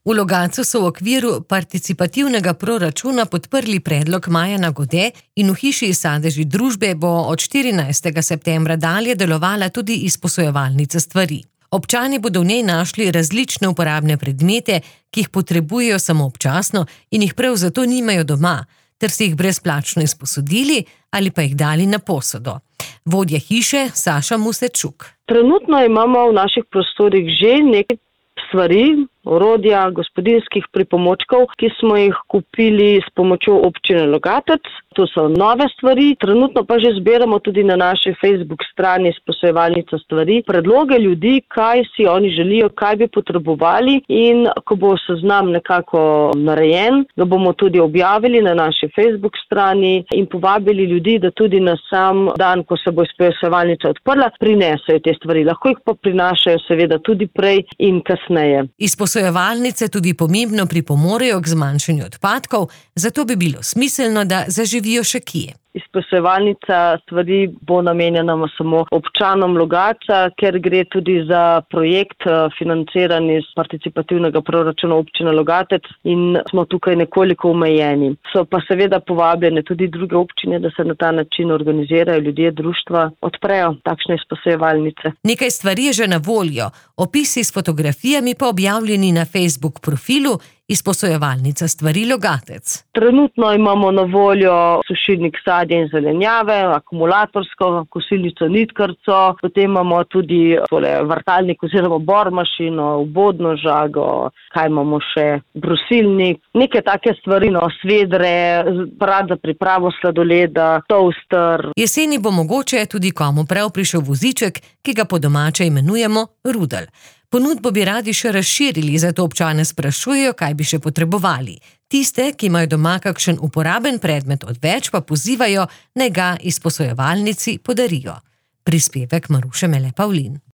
V Logatcu so v okviru participativnega proračuna podprli predlog Marjana Gode in v hiši Sadeži družbe bo od 14. septembra dalje delovala tudi izposojevalnica stvari. Občani bodo v njej našli različne uporabne predmete, ki jih potrebujejo samo občasno in jih prav zato nimajo doma, ter si jih brezplačno izposodili ali pa jih dali na posodo. Vodja hiše Saša Musečuk. Trenutno imamo v naših prostorih že nekaj stvari, orodja, gospodinjskih pripomočkov, ki smo jih kupili s pomočjo občine Logatec. To so nove stvari, trenutno pa že zbiramo tudi na naši Facebook strani Izposojevalnica stvari predloge ljudi, kaj si oni želijo, kaj bi potrebovali, in ko bo seznam nekako narejen, ga bomo tudi objavili na naši Facebook strani in povabili ljudi, da tudi na sam dan, ko se bo izposojevalnica odprla, prinesejo te stvari. Lahko jih pa prinašajo seveda tudi prej in kasneje. Izposojevalnice tudi pomembno pripomorejo k zmanjšanju odpadkov, zato bi bilo smiselno, da zaživijo še kje. Izposojevalnica stvari bo namenjena samo občanom Logatca, ker gre tudi za projekt financiran iz participativnega proračuna občine Logatec in smo tukaj nekoliko omejeni. So pa seveda povabljene tudi druge občine, da se na ta način organizirajo, ljudje, društva odprejo takšne izposojevalnice. Nekaj stvari je že na voljo, opisi s fotografijami pa objavljeni na Facebook profilu Izposojevalnica stvari Logatec. Trenutno imamo na voljo sušilnik sadja in zelenjave, akumulatorsko kosilnico nitkarco, potem imamo tudi vrtalnik oziroma bormašino, ubodno žago, kaj imamo še, brusilnik, neke take stvari, svedre, aparat za pripravo sladoleda, toaster. Jeseni bo mogoče tudi komu prav prišel voziček, ki ga po domače imenujemo rudel. Ponudbo bi radi še razširili, zato občane sprašujejo, kaj bi še potrebovali. Tiste, ki imajo doma kakšen uporaben predmet odveč, pa pozivajo, naj ga izposojevalnici podarijo. Prispevek Maruše Mele Pavlin.